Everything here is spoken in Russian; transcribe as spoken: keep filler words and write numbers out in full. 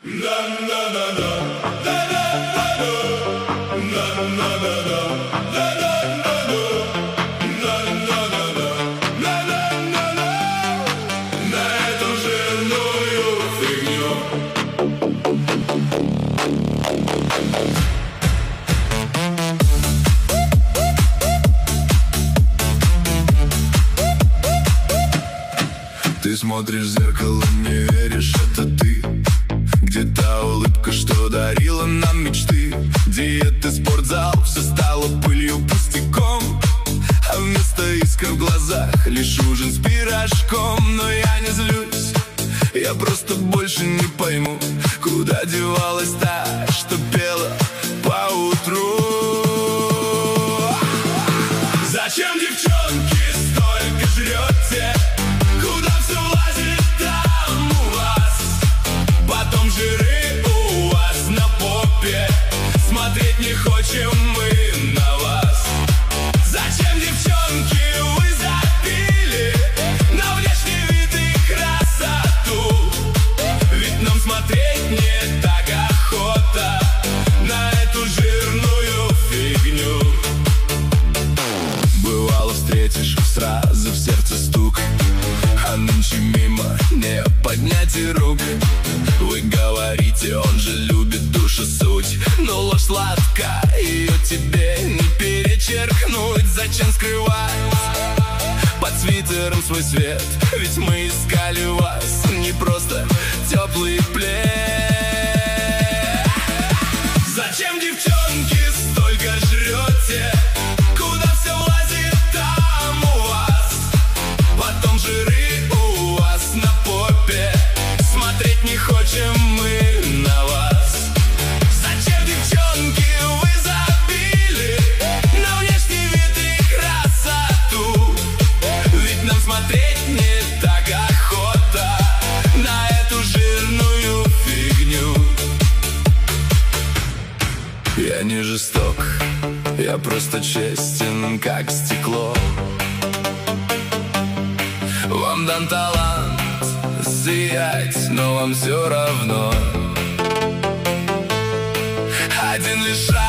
Ты смотришь в зеркало, не веришь, это ты. Где та улыбка, что дарила нам мечты? Диеты, спортзал, все стало пылью, пустяком. А вместо искр в глазах лишь ужин с пирожком. Но я не злюсь, я просто больше не пойму, куда девалась та, что пела поутру. Зачем, девчонки, столько жрете? Куда все влазит там у вас? Потом жиры у вас на попе. Смотреть не хотим мы на вас. Зачем, девчонки, вы забили на внешний вид и красоту? Ведь нам смотреть не так охота на эту жирную фигню. Бывало, встретишь, сразу в сердце стук, а нынче мимо не поднять и рук. Вы говорите, он же любит душу суть, но ложь сладка, ее тебе не перечеркнуть. Зачем скрывать под свитером свой свет? Ведь мы искали вас, не просто теплый плед. Зачем, девчонки, столько жрете? Куда все влазит там у вас? Потом жиры у вас на попе. Смотреть не хотим мы на вас. Зачем, девчонки, вы забили на внешний вид и красоту? Ведь нам смотреть не так охота на эту жирную фигню. Я не жесток, я просто честен, как стекло. Вам дан талант сиять, но вам все равно. Один лишь шаг